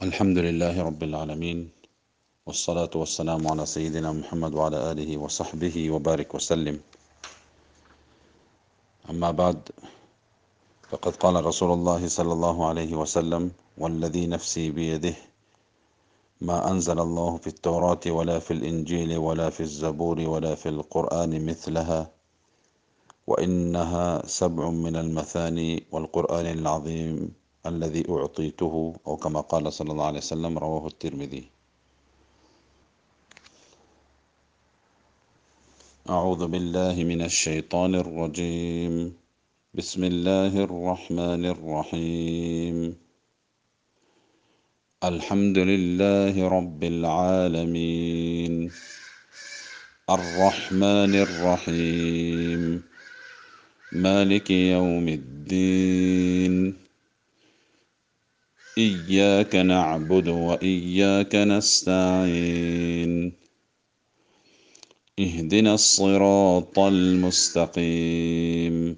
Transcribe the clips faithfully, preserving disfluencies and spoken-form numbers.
الحمد لله رب العالمين، والصلاة والسلام على سيدنا محمد وعلى آله وصحبه وبارك وسلم. أما بعد، فقد قال رسول الله صلى الله عليه وسلم: والذي نفسي بيده ما أنزل الله في التوراة ولا في الإنجيل ولا في الزبور ولا في القرآن مثلها، وإنها سبع من المثاني والقرآن العظيم الذي أعطيته، أو كما قال صلى الله عليه وسلم. رواه الترمذي. أعوذ بالله من الشيطان الرجيم. بسم الله الرحمن الرحيم. الحمد لله رب العالمين، الرحمن الرحيم، مالك يوم الدين، إياك نعبد وإياك نستعين، اهدنا الصراط المستقيم،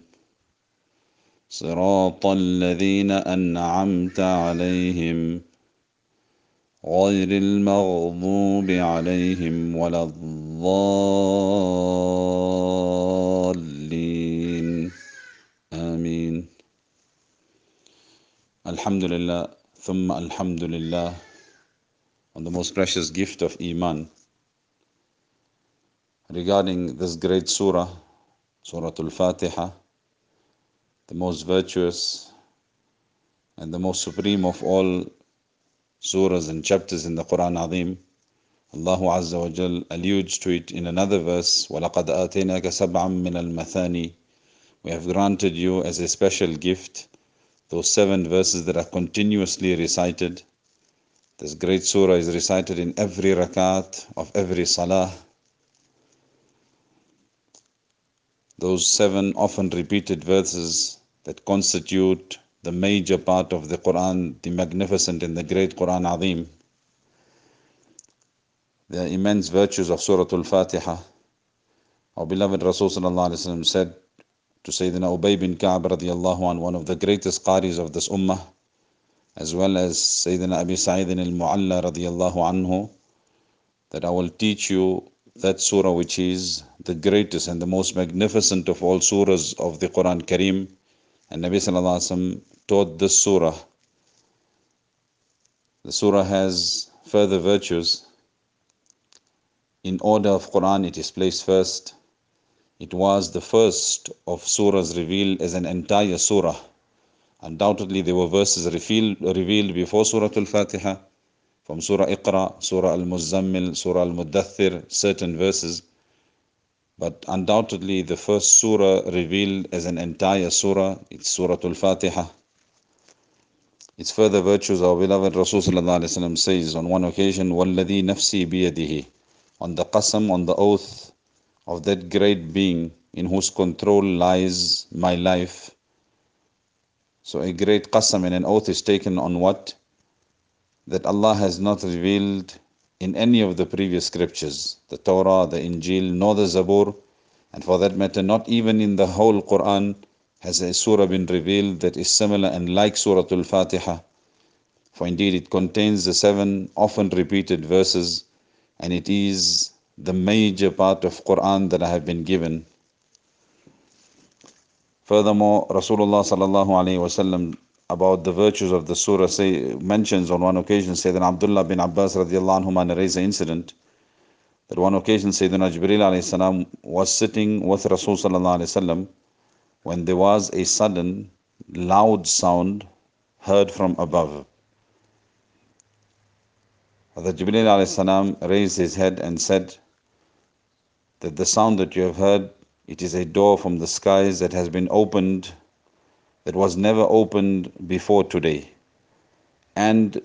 صراط الذين أنعمت عليهم غير المغضوب عليهم ولا الضالين، آمين. Alhamdulillah, thumma alhamdulillah, on the most precious gift of Iman. Regarding this great surah, Surah Al-Fatiha, the most virtuous and the most supreme of all surahs and chapters in the Quran Azim, Allah Azza wa Jal alludes to it in another verse: وَلَقَدْ آتَيْنَاكَ سَبْعًا مِّنَ الْمَثَانِي. We have granted you as a special gift those seven verses that are continuously recited. This great surah is recited in every rakat of every salah. Those seven often repeated verses that constitute the major part of the Quran, the magnificent and the great Quran Azim. The immense virtues of Surah Al-Fatiha. Our beloved Rasul sallallahu alaihi wasallam said to Sayyidina Ubay bin Ka'b radiyallahu anhu, one of the greatest qaris of this ummah, as well as Sayyidina Abi Sa'id al-Mu'alla radiyallahu anhu, that I will teach you that surah which is the greatest and the most magnificent of all surahs of the Quran Kareem. And Nabi sallallahu alaihi wasallam taught this surah. The surah has further virtues. In order of Quran, it is placed first. It was the first of surahs revealed as an entire surah. Undoubtedly, there were verses revealed, revealed before Surah Al-Fatiha, from Surah Iqra, Surah Al-Muzzammil, Surah Al-Muddathir, certain verses. But undoubtedly, the first surah revealed as an entire surah, it's Surah Al-Fatiha. Its further virtues, our beloved Rasul sallallahu alaihi wasallam says on one occasion, وَالَّذِي نَفْسِي بِيَدِهِ, on the qasam, on the oath of that great being in whose control lies my life. So a great qasam and an oath is taken on what? That Allah has not revealed in any of the previous scriptures, the Torah, the Injil, nor the Zabur, and for that matter not even in the whole Quran has a surah been revealed that is similar and like Surah Al-Fatiha. For indeed it contains the seven often repeated verses, and it is the major part of Quran that I have been given. Furthermore, Rasulullah sallallahu alaihi wasallam, about the virtues of the surah, say, mentions on one occasion, Sayyidina Abdullah bin Abbas radiallahu anhu narrates the incident that one occasion Sayyidina Jibreel alayhi salam was sitting with Rasul sallallahu alaihi wasallam when there was a sudden loud sound heard from above. Hazrat Jibreel alayhi salam raised his head and said that the sound that you have heard, it is a door from the skies that has been opened, that was never opened before today. And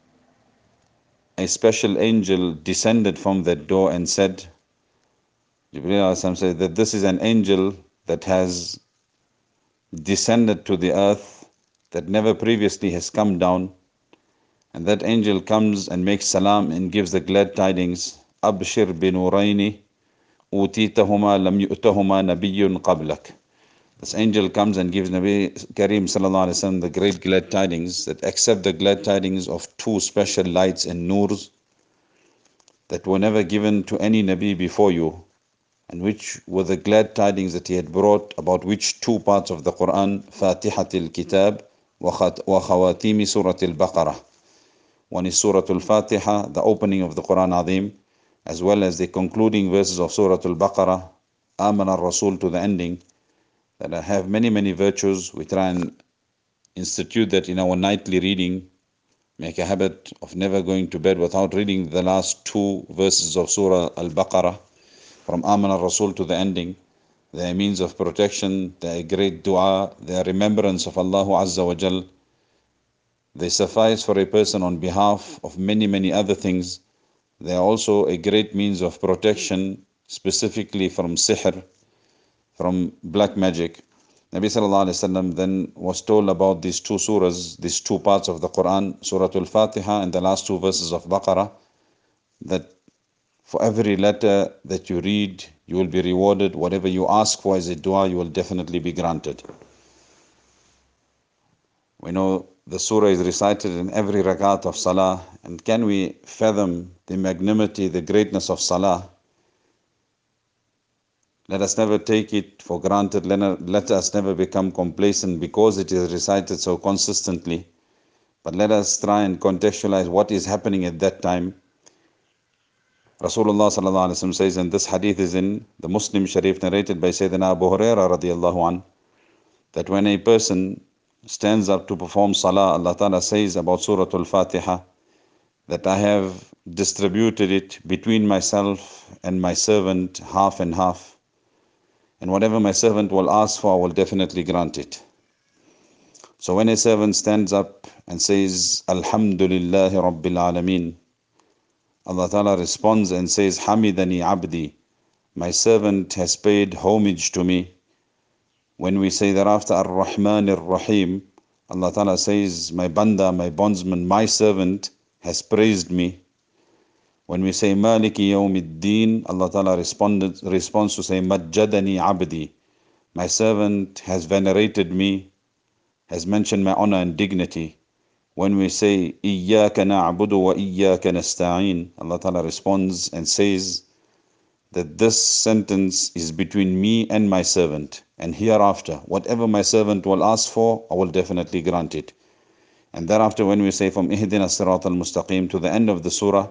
a special angel descended from that door and said, Jibreel said that this is an angel that has descended to the earth, that never previously has come down. And that angel comes and makes salam and gives the glad tidings, Abshir bin Uraini, Utitahuma lam yu'tahuma nabiyyun qablak. This angel comes and gives Nabi Kareem sallallahu alaihi wasallam the great glad tidings, that accept the glad tidings of two special lights and noors that were never given to any Nabi before you, and which were the glad tidings that he had brought, about which two parts of the Quran, Fatihatil Kitab wa Khawatimi Surah Al-Baqarah. One is Surah Al-Fatiha, the opening of the Quran Azim, as well as the concluding verses of Surah Al-Baqarah, Aman al-Rasul, to the ending, that have many, many virtues. We try and institute that in our nightly reading, make a habit of never going to bed without reading the last two verses of Surah Al-Baqarah, from Aman al-Rasul to the ending. They are means of protection, they are great dua, they are remembrance of Allah Azza wa Jal. They suffice for a person on behalf of many, many other things. They are also a great means of protection, specifically from sihr, from black magic. Nabi sallallahu alaihi wasallam then was told about these two surahs, these two parts of the Quran, Surah Al-Fatiha and the last two verses of Baqarah, that for every letter that you read, you will be rewarded. Whatever you ask for as a dua, you will definitely be granted. We know the surah is recited in every rakat of salah, and can we fathom the magnanimity, the greatness of salah? Let us never take it for granted. Let us never become complacent because it is recited so consistently. But let us try and contextualize what is happening at that time. Rasulullah sallallahu alaihi wasallam says, and this hadith is in the Muslim Sharif, narrated by Sayyidina Abu Hurairah radiallahu anh, that when a person stands up to perform salah, Allah Ta'ala says about Surah Al-Fatiha, that I have distributed it between myself and my servant half and half. And whatever my servant will ask for, I will definitely grant it. So when a servant stands up and says, Alhamdulillahi Rabbil Alameen, Allah Ta'ala responds and says, Hamidani Abdi, my servant has paid homage to me. When we say thereafter, Ar-Rahman Ar-Rahim, Allah Ta'ala says, my banda, my bondsman, my servant has praised me. When we say Maliki Yawmiddin, Allah Ta'ala responded, responds to say, Majjadani Abdi, my servant has venerated me, has mentioned my honor and dignity. When we say Iyyaka na'budu wa iyyaka nasta'in, Allah Ta'ala responds and says that this sentence is between me and my servant, and hereafter whatever my servant will ask for, I will definitely grant it. And thereafter when we say from Ihdina Sirat al-Mustaqim to the end of the surah,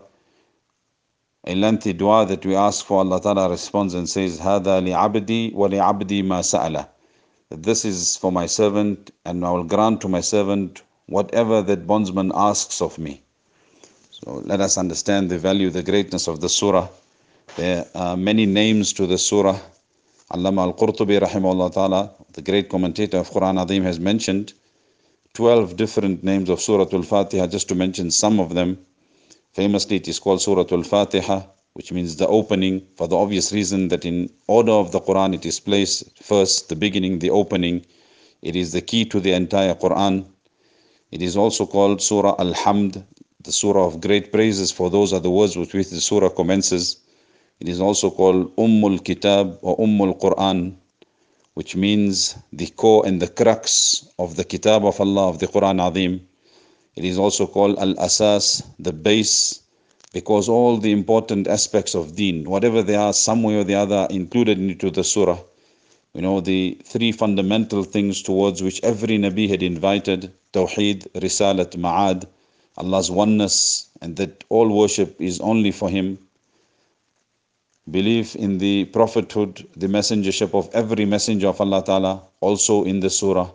a lengthy dua that we ask for, Allah Ta'ala responds and says, Hada li'abdi wa li'abdi ma sa'ala. This is for my servant, and I will grant to my servant whatever that bondsman asks of me. So let us understand the value, the greatness of the surah. There are many names to the surah. Allama al-Qurtubi rahimahullah ta'ala, the great commentator of Quran Azim, has mentioned twelve different names of Surah Al-Fatiha, just to mention some of them. Famously, it is called Surah Al-Fatiha, which means the opening, for the obvious reason that in order of the Quran it is placed first, the beginning, the opening. It is the key to the entire Quran. It is also called Surah Al-Hamd, the Surah of great praises, for those are the words with which the Surah commences. It is also called Ummul Kitab or Ummul Quran, which means the core and the crux of the Kitab of Allah, of the Quran Azim. It is also called Al-Asas, the base, because all the important aspects of deen, whatever they are, some way or the other, included into the surah. You know, the three fundamental things towards which every Nabi had invited: Tawheed, Risalat, Ma'ad, Allah's oneness, and that all worship is only for Him. Belief in the prophethood, the messengership of every messenger of Allah Ta'ala, also in the surah.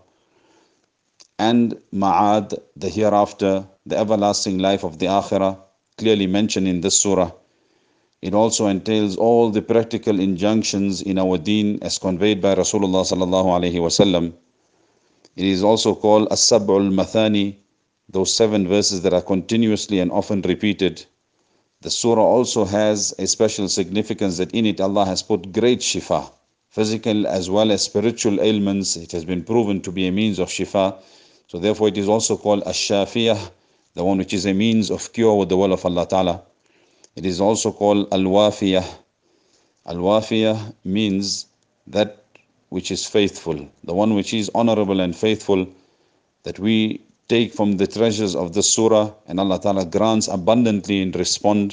And Ma'ad, the hereafter, the everlasting life of the Akhirah, clearly mentioned in this surah. It also entails all the practical injunctions in our deen as conveyed by Rasulullah sallallahu alaihi wasallam. It is also called As-Sab'ul Mathani, those seven verses that are continuously and often repeated. The surah also has a special significance that in it Allah has put great shifa, physical as well as spiritual ailments. It has been proven to be a means of shifa. So therefore it is also called Ash-Shafiyah, the one which is a means of cure with the will of Allah Ta'ala. It is also called Al-Wafiyah. Al-Wafiyah means that which is faithful, the one which is honorable and faithful, that we take from the treasures of the surah, and Allah Ta'ala grants abundantly and respond.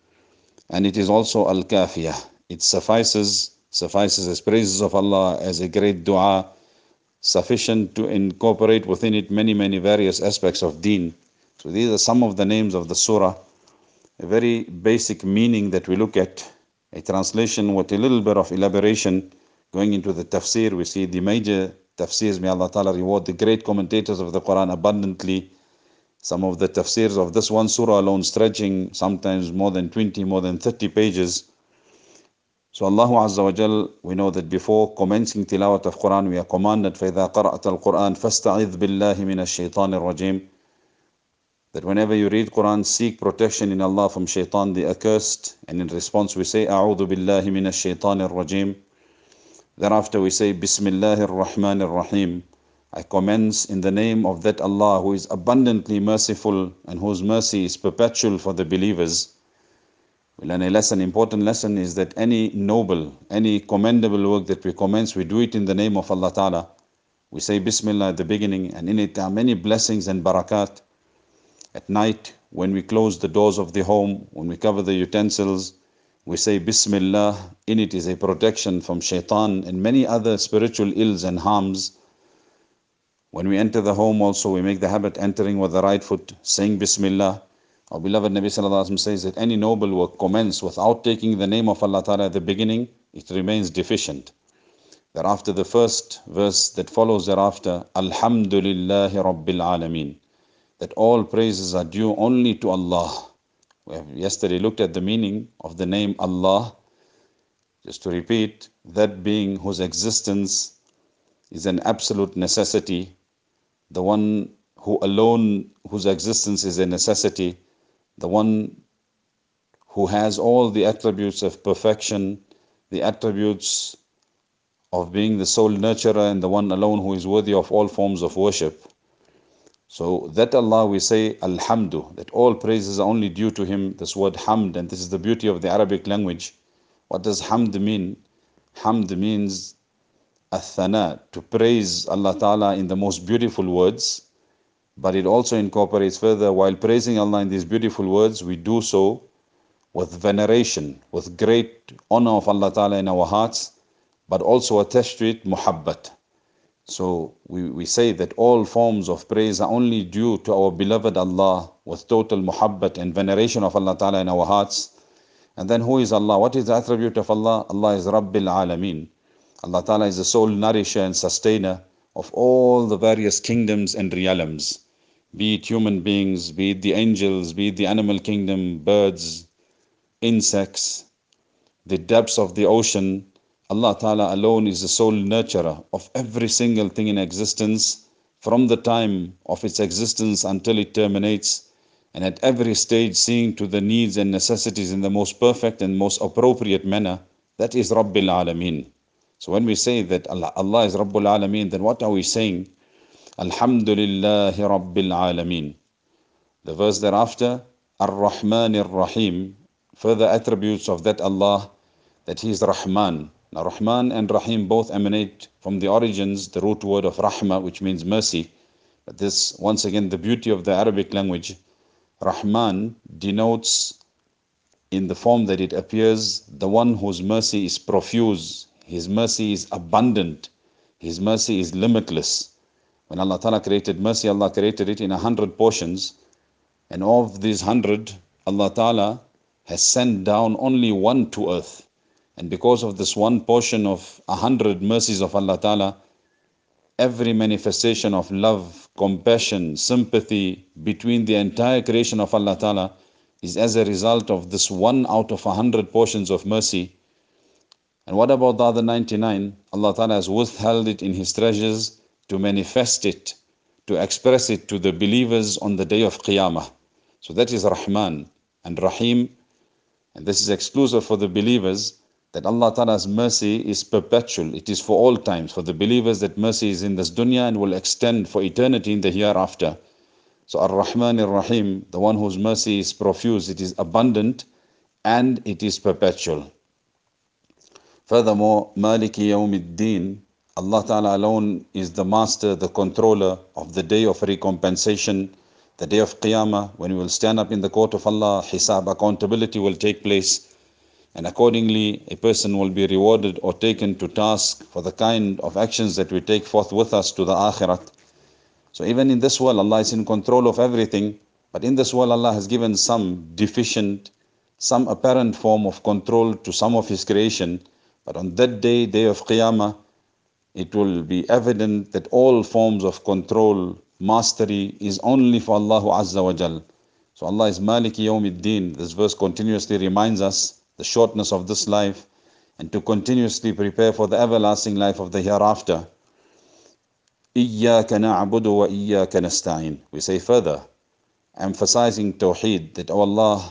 And it is also Al-Kafiyah. It suffices, suffices as praises of Allah, as a great dua, sufficient to incorporate within it many, many various aspects of deen. So these are some of the names of the surah. A very basic meaning that we look at, a translation with a little bit of elaboration. Going into the tafsir, we see the major tafsirs, may Allah Ta'ala reward the great commentators of the Quran abundantly. Some of the tafsirs of this one surah alone stretching sometimes more than twenty, more than thirty pages. So Allah Azza wa Jal, we know that before commencing tilawat of Quran, we are commanded, فَإِذَا قَرَأْتَ الْقُرْآنَ فَاسْتَعِذْ بِاللَّهِ مِنَ الشَّيْطَانِ الرَّجِيمِ, that whenever you read Quran, seek protection in Allah from shaitan the accursed. And in response we say, أَعُوذُ بِاللَّهِ مِنَ الشَّيْطَانِ الرَّجِيمِ. Thereafter we say, Bismillahir Rahmanir Rahim. I commence in the name of that Allah who is abundantly merciful and whose mercy is perpetual for the believers. We learn a lesson, important lesson is that any noble, any commendable work that we commence, we do it in the name of Allah Ta'ala. We say Bismillah at the beginning, and in it are many blessings and barakat. At night, when we close the doors of the home, when we cover the utensils, we say Bismillah. In it is a protection from shaitan and many other spiritual ills and harms. When we enter the home also, we make the habit entering with the right foot, saying Bismillah. Our beloved Nabi Sallallahu Alaihi Wasallam says that any noble work commenced without taking the name of Allah Ta'ala at the beginning, it remains deficient. Thereafter, the first verse that follows thereafter, Alhamdulillahi Rabbil Alameen, that all praises are due only to Allah. We have yesterday looked at the meaning of the name Allah. Just to repeat, that being whose existence is an absolute necessity, the one who alone, whose existence is a necessity, the one who has all the attributes of perfection, the attributes of being the sole nurturer, and the one alone who is worthy of all forms of worship. So that Allah, we say Alhamdu, that all praises are only due to Him. This word Hamd, and this is the beauty of the Arabic language. What does Hamd mean? Hamd means Athana, to praise Allah Ta'ala in the most beautiful words. But it also incorporates further, while praising Allah in these beautiful words, we do so with veneration, with great honor of Allah Ta'ala in our hearts, but also attached to it muhabbat. So we, we say that all forms of praise are only due to our beloved Allah, with total muhabbat and veneration of Allah Ta'ala in our hearts. And then who is Allah? What is the attribute of Allah? Allah is Rabbil Alameen. Allah Ta'ala is the sole nourisher and sustainer of all the various kingdoms and realms. Be it human beings, be it the angels, be it the animal kingdom, birds, insects, the depths of the ocean. Allah Ta'ala alone is the sole nurturer of every single thing in existence, from the time of its existence until it terminates, and at every stage seeing to the needs and necessities in the most perfect and most appropriate manner. That is Rabbil Alameen. So when we say that Allah, Allah is Rabbul Alameen, then what are we saying? Alhamdulillahi Rabbil Alameen. The verse thereafter, Ar-Rahman Ar-Rahim, further attributes of that Allah, that He is Rahman. Now Rahman and Rahim both emanate from the origins, the root word of Rahma, which means mercy. But this, once again, the beauty of the Arabic language. Rahman denotes, in the form that it appears, the one whose mercy is profuse, His mercy is abundant, His mercy is limitless. When Allah Ta'ala created mercy, Allah created it in a hundred portions, and of these hundred, Allah Ta'ala has sent down only one to earth. And because of this one portion of a hundred mercies of Allah Ta'ala, every manifestation of love, compassion, sympathy between the entire creation of Allah Ta'ala is as a result of this one out of a hundred portions of mercy. And what about the other ninety-nine? Allah Ta'ala has withheld it in His treasures to manifest it, to express it to the believers on the day of Qiyamah. So that is Rahman and Rahim. And this is exclusive for the believers, that Allah Ta'ala's mercy is perpetual. It is for all times. For the believers, that mercy is in this dunya and will extend for eternity in the hereafter. So Ar-Rahman Ar-Rahim, the one whose mercy is profuse, it is abundant, and it is perpetual. Furthermore, Maliki Yawmiddin, Allah Ta'ala alone is the master, the controller of the day of recompensation, the day of Qiyamah, when we will stand up in the court of Allah, Hisab, accountability will take place. And accordingly, a person will be rewarded or taken to task for the kind of actions that we take forth with us to the Akhirat. So even in this world, Allah is in control of everything. But in this world, Allah has given some deficient, some apparent form of control to some of His creation. But on that day, day of Qiyamah, it will be evident that all forms of control, mastery is only for Allah Azza wa Jal. So Allah is Maliki Yawmiddin. This verse continuously reminds us the shortness of this life and to continuously prepare for the everlasting life of the hereafter. إِيَّاكَ نَعْبُدُ وَإِيَّاكَ نَسْتَعِينُ. We say further, emphasizing Tawheed, that, O Allah,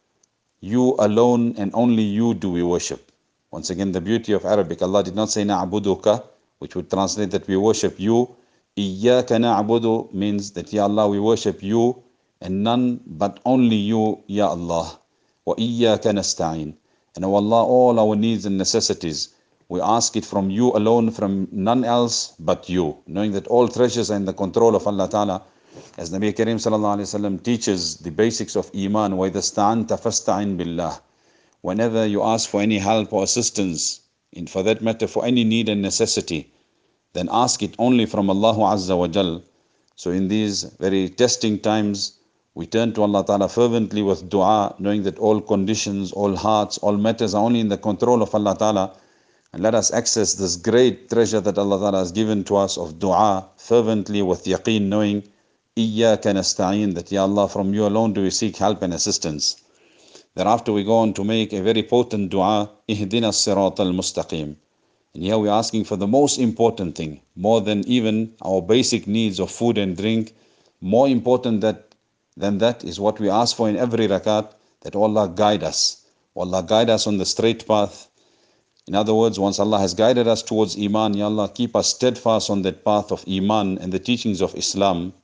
you alone and only you do we worship. Once again, the beauty of Arabic, Allah did not say نَعْبُدُكَ, which would translate that we worship you. إِيَّاكَ نَعْبُدُ means that, Ya Allah, we worship you and none but only you, Ya Allah. وَإِيَّاكَ نَسْتَعِينُ. And O Allah, all our needs and necessities, we ask it from you alone, from none else but you. Knowing that all treasures are in the control of Allah Ta'ala. As Nabi Kareem Sallallahu Alaihi Wasallam teaches the basics of Iman, وَإِذَا اسْتَعَنْتَ فَاسْتَعِنْ بِاللَّهِ. Whenever you ask for any help or assistance, and for that matter for any need and necessity, then ask it only from Allah Azza wa Jal. So in these very testing times, we turn to Allah Ta'ala fervently with dua, knowing that all conditions, all hearts, all matters are only in the control of Allah Ta'ala. And let us access this great treasure that Allah Ta'ala has given to us of dua fervently with yaqeen, knowing إِيَّاكَ نَسْتَعِينُ, that, Ya Allah, from you alone do we seek help and assistance. Thereafter we go on to make a very potent dua, إِهْدِنَا الصِّرَاطَ الْمُسْتَقِيمِ. And here we are asking for the most important thing, more than even our basic needs of food and drink. More important that, than that is what we ask for in every rakat, that Allah guide us. Allah guide us on the straight path. In other words, once Allah has guided us towards Iman, Ya Allah, keep us steadfast on that path of Iman and the teachings of Islam.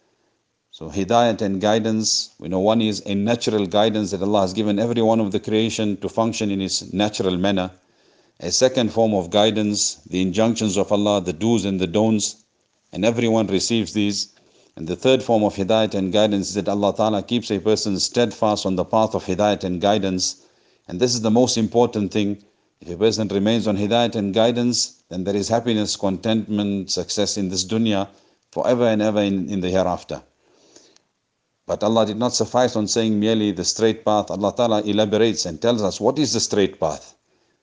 So Hidayat and guidance, we know one is a natural guidance that Allah has given every one of the creation to function in its natural manner. A second form of guidance, the injunctions of Allah, the do's and the don'ts, and everyone receives these. And the third form of Hidayat and guidance is that Allah Ta'ala keeps a person steadfast on the path of Hidayat and guidance. And this is the most important thing. If a person remains on Hidayat and guidance, then there is happiness, contentment, success in this dunya forever and ever in, in the hereafter. But Allah did not suffice on saying merely the straight path. Allah Ta'ala elaborates and tells us what is the straight path.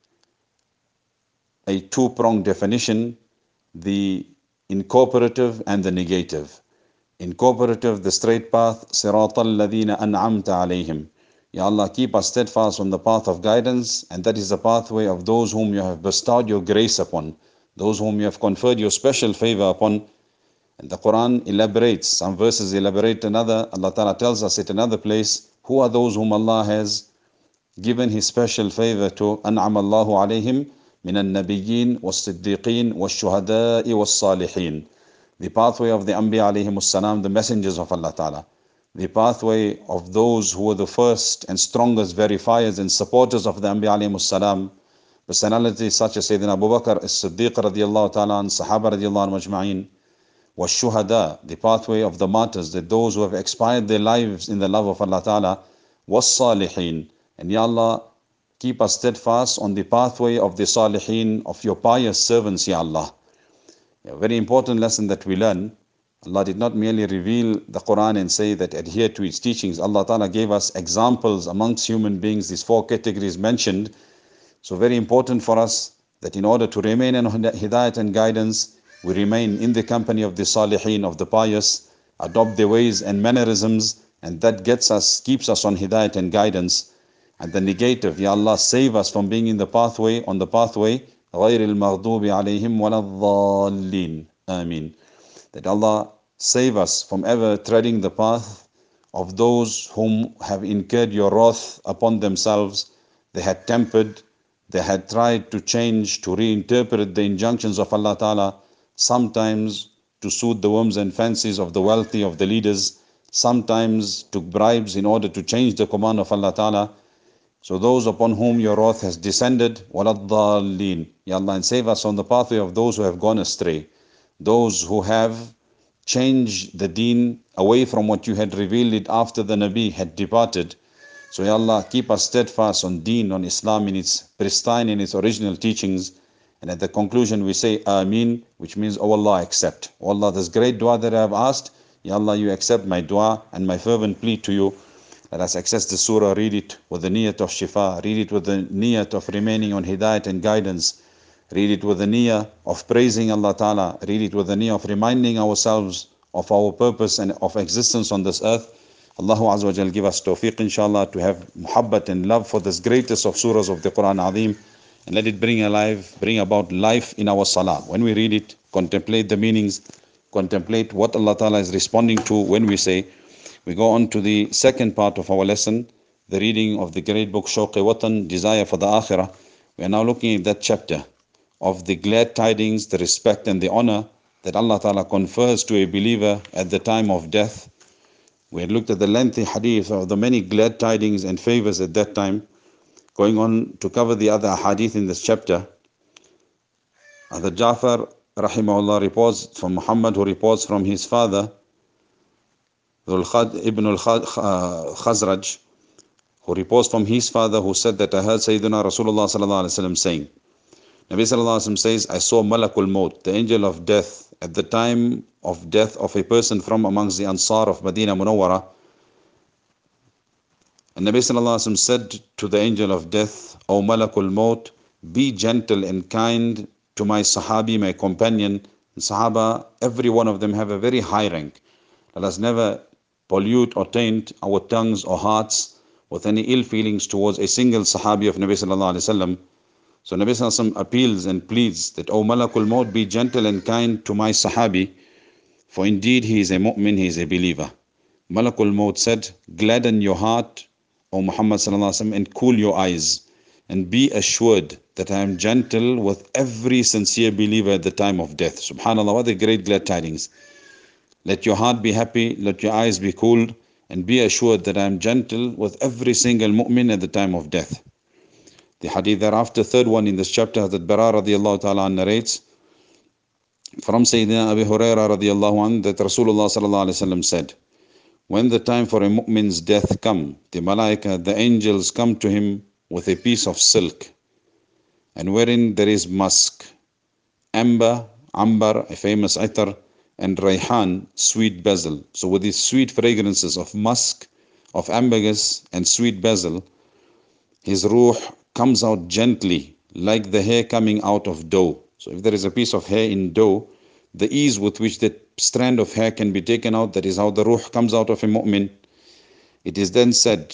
A two-pronged definition, the incorporative and the negative. Incorporative, the straight path, صِرَاطَ الَّذِينَ أَنْعَمْتَ عَلَيْهِمْ. Ya Allah, keep us steadfast on the path of guidance, and that is the pathway of those whom you have bestowed your grace upon, those whom you have conferred your special favor upon. And the Quran elaborates, some verses elaborate another. Allah Ta'ala tells us at another place, who are those whom Allah has given His special favor to? أَنْعَمَ اللَّهُ عَلَيْهِمْ مِنَ النَّبِيِّينَ وَالصِّدِّيقِينَ وَالشُّهَدَاءِ وَالصَّالِحِينَ. The pathway of the Anbiya alayhimus salam, the messengers of Allah Ta'ala. The pathway of those who were the first and strongest verifiers and supporters of the Anbiya alayhimus salam. Personalities such as Sayyidina Abu Bakr as-Siddiq radiyallahu ta'ala and Sahaba radiyallahu anhu majma'in. Was-Shuhada, the pathway of the martyrs, that those who have expired their lives in the love of Allah Ta'ala. Was-Salihin. And Ya Allah, keep us steadfast on the pathway of the Salihin, of your pious servants, Ya Allah. A very important lesson that we learn. Allah did not merely reveal the Quran and say that adhere to its teachings. Allah Ta'ala gave us examples amongst human beings, these four categories mentioned. So very important for us that in order to remain in Hidayat and guidance, we remain in the company of the Salihin, of the pious, adopt their ways and mannerisms, and that gets us, keeps us on Hidayat and guidance. And the negative, Ya Allah, save us from being in the pathway, on the pathway, غَيْرِ الْمَغْضُوبِ عَلَيْهِمْ وَلَا الضَّالِّينَ. Ameen. That Allah save us from ever treading the path of those whom have incurred your wrath upon themselves. They had tempered, they had tried to change, to reinterpret the injunctions of Allah Ta'ala, sometimes to suit the whims and fancies of the wealthy, of the leaders, sometimes took bribes in order to change the command of Allah Ta'ala. So those upon whom your wrath has descended, وَلَضَّالِّينَ, Ya Allah, and save us on the pathway of those who have gone astray, those who have changed the deen away from what you had revealed it after the Nabi had departed. So Ya Allah, keep us steadfast on deen, on Islam in its pristine, in its original teachings. And at the conclusion we say Ameen, which means, Oh Allah, accept. Oh Allah, this great dua that I have asked, Ya Allah, you accept my dua and my fervent plea to you. Let us access the surah, read it with the niyat of shifa, read it with the niyat of remaining on hidayat and guidance, read it with the niyat of praising Allah Ta'ala, read it with the niyat of reminding ourselves of our purpose and of existence on this earth. Allahu Azza wa Jal give us tawfiq, inshallah, to have muhabbat and love for this greatest of surahs of the Quran Azim, and let it bring alive, bring about life in our salah. When we read it, contemplate the meanings, contemplate what Allah Ta'ala is responding to when we say. We go on to the second part of our lesson, the reading of the great book Shawq-e Watan, Desire for the Akhirah. We are now looking at that chapter of the glad tidings, the respect and the honor that Allah Ta'ala confers to a believer at the time of death. We had looked at the lengthy hadith of the many glad tidings and favors at that time. Going on to cover the other hadith in this chapter, Hazrat Ja'far rahimahullah reports from Muhammad, who reports from his father Ibn al-Khazraj, who reports from his father, who said that I heard Sayyidina Rasulullah sallallahu alaihi wasallam saying, Nabi sallallahu alaihi wasallam says, I saw Malakul Maut, the angel of death, at the time of death of a person from amongst the Ansar of Medina Munawwara. And Nabi sallallahu alaihi wasallam said to the angel of death, O Malakul Maut, be gentle and kind to my Sahabi, my companion. And Sahaba, every one of them have a very high rank. Let us never pollute or taint our tongues or hearts with any ill feelings towards a single Sahabi of Nabi sallallahu alaihi wasallam. So Nabi sallallahu alaihi wasallam appeals and pleads that, O Malakul Maut, be gentle and kind to my Sahabi, for indeed he is a mu'min, he is a believer. Malakul Maut said, gladden your heart, O Muhammad sallallahu alaihi wasallam, and cool your eyes, and be assured that I am gentle with every sincere believer at the time of death. Subhanallah, what a great glad tidings. Let your heart be happy, let your eyes be cooled, and be assured that I am gentle with every single mu'min at the time of death. The hadith thereafter, third one in this chapter, that Bara radiallahu ta'ala narrates from Sayyidina Abi Hurairah radiallahu anh, that Rasulullah sallallahu alayhi wa sallam said, when the time for a mu'min's death come, the malaika, the angels come to him with a piece of silk, and wherein there is musk, amber, ambar, a famous itar, and rayhan, sweet basil. So with these sweet fragrances of musk, of ambergris and sweet basil, his ruh comes out gently like the hair coming out of dough. So if there is a piece of hair in dough, the ease with which that strand of hair can be taken out, that is how the ruh comes out of a mu'min. It is then said,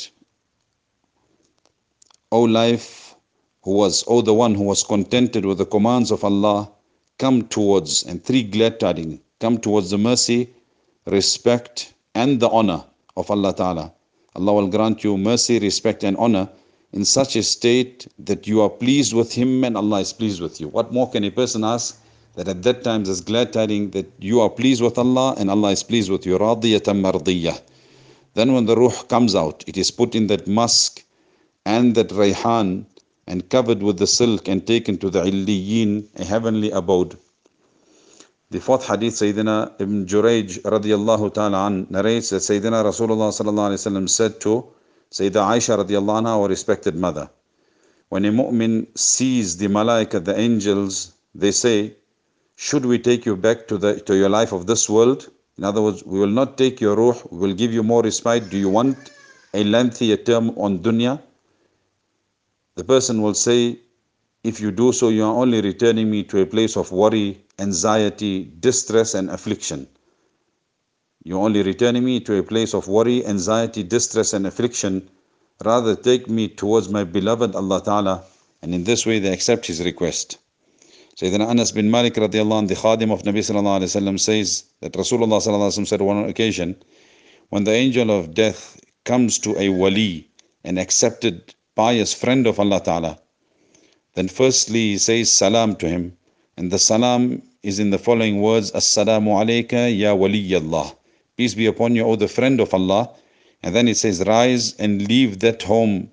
O life, who was, O the one who was contented with the commands of Allah, come towards, and three glad tidings, come towards the mercy, respect, and the honor of Allah Ta'ala. Allah will grant you mercy, respect, and honor in such a state that you are pleased with Him and Allah is pleased with you. What more can a person ask? That at that time there's glad tidings that you are pleased with Allah and Allah is pleased with you. Radiyatan mardiyah. Then when the ruh comes out, it is put in that musk and that rayhan and covered with the silk and taken to the illiyin, a heavenly abode. The fourth hadith, Sayyidina Ibn Jurayj radiyallahu ta'ala an narrates that Sayyidina Rasulullah sallallahu alayhi wa sallam said to Sayyidah Aisha radiyallahu anha, our respected mother, when a mu'min sees the malaika, the angels, they say, should we take you back to the to your life of this world? In other words, we will not take your ruh, we will give you more respite. Do you want a lengthier term on dunya? The person will say, if you do so, you are only returning me to a place of worry, anxiety, distress, and affliction. You're only returning me to a place of worry, anxiety, distress, and affliction. Rather, take me towards my beloved Allah Ta'ala. And in this way, they accept his request. Sayyidina Anas bin Malik radiallahu anh, the khadim of Nabi sallallahu alayhi wa sallam, says that Rasulullah sallallahu alayhi wa sallam said on one occasion, when the angel of death comes to a wali, an accepted, pious friend of Allah Ta'ala, then firstly he says salam to him. And the salam is in the following words, Assalamu alayka ya waliyallah. Peace be upon you, O the friend of Allah. And then it says, rise and leave that home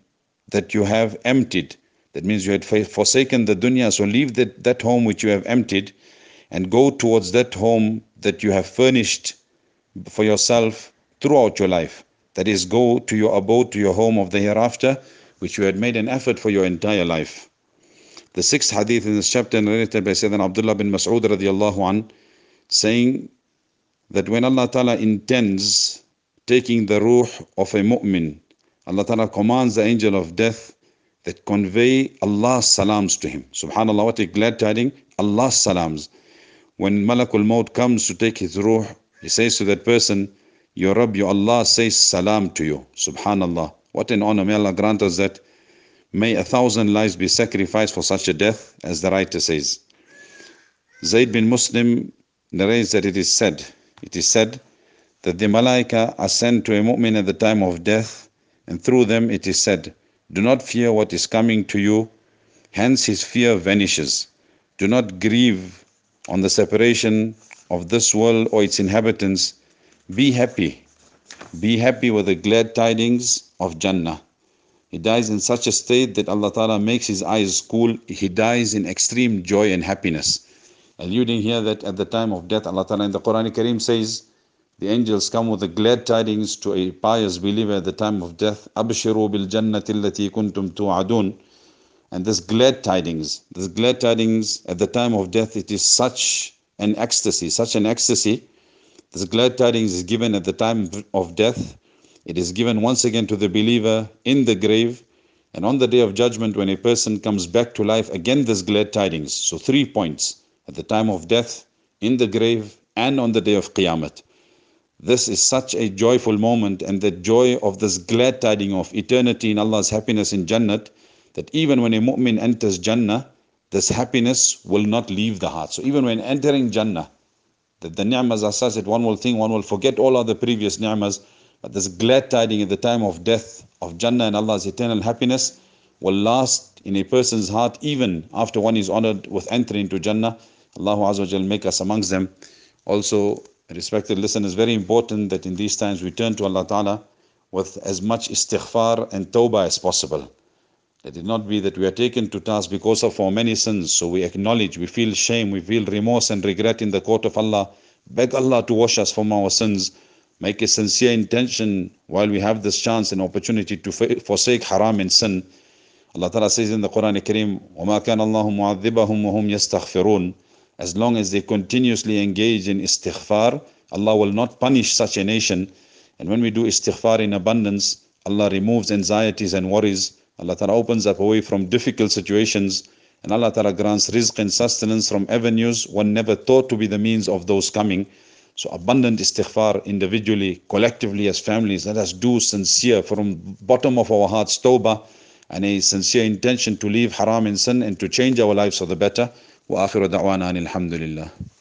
that you have emptied. That means you had forsaken the dunya, so leave that, that home which you have emptied and go towards that home that you have furnished for yourself throughout your life. That is, go to your abode, to your home of the hereafter, which you had made an effort for your entire life. The sixth hadith in this chapter narrated by Sayyidina Abdullah bin Mas'ud radiallahu an, saying that when Allah Ta'ala intends taking the ruh of a mu'min, Allah Ta'ala commands the angel of death that convey Allah's salams to him. Subhanallah, what a glad tiding, Allah's salams. When Malakul Maut comes to take his ruh, he says to that person, your Rabb, your Allah says salam to you. Subhanallah, what an honor. May Allah grant us that. May a thousand lives be sacrificed for such a death, as the writer says. Zayd bin Muslim narrates that it is said, it is said that the Malaika are sent to a mu'min at the time of death, and through them it is said, do not fear what is coming to you, hence his fear vanishes. Do not grieve on the separation of this world or its inhabitants. Be happy. Be happy with the glad tidings of Jannah. He dies in such a state that Allah Ta'ala makes his eyes cool. He dies in extreme joy and happiness. Alluding here that at the time of death, Allah Ta'ala in the Quran Kareem says, the angels come with the glad tidings to a pious believer at the time of death. Abshiru bil jannati allati kuntum tu'adun. And this glad tidings, this glad tidings at the time of death, it is such an ecstasy, such an ecstasy. This glad tidings is given at the time of death. It is given once again to the believer in the grave. And on the day of judgment, when a person comes back to life, again this glad tidings. So three points, at the time of death, in the grave, and on the day of Qiyamah. This is such a joyful moment, and the joy of this glad tiding of eternity in Allah's happiness in Jannat, that even when a mu'min enters Jannah, this happiness will not leave the heart. So even when entering Jannah, that the ni'mas are such that one will think, one will forget all other previous ni'mas, but this glad tiding at the time of death of Jannah and Allah's eternal happiness will last in a person's heart even after one is honored with entering into Jannah. Allahu Azza wa Jal make us amongst them. Also, respected listeners, very important that in these times we turn to Allah Ta'ala with as much istighfar and tawbah as possible. Let it not be that we are taken to task because of our many sins, so we acknowledge, we feel shame, we feel remorse and regret in the court of Allah. Beg Allah to wash us from our sins. Make a sincere intention while we have this chance and opportunity to forsake haram and sin. Allah Ta'ala says in the Quran Kareem, وَمَا كَانَ اللَّهُ مُعَذِّبَهُمْ وَهُمْ يَسْتَغْفِرُونَ. As long as they continuously engage in istighfar, Allah will not punish such a nation. And when we do istighfar in abundance, Allah removes anxieties and worries. Allah Ta'ala opens up away from difficult situations, and Allah Ta'ala grants rizq and sustenance from avenues one never thought to be the means of those coming. So abundant istighfar individually, collectively as families. Let us do sincere from bottom of our hearts tawbah and a sincere intention to leave haram and sin and to change our lives for the better. Wa akhiru da'wana alhamdulillah.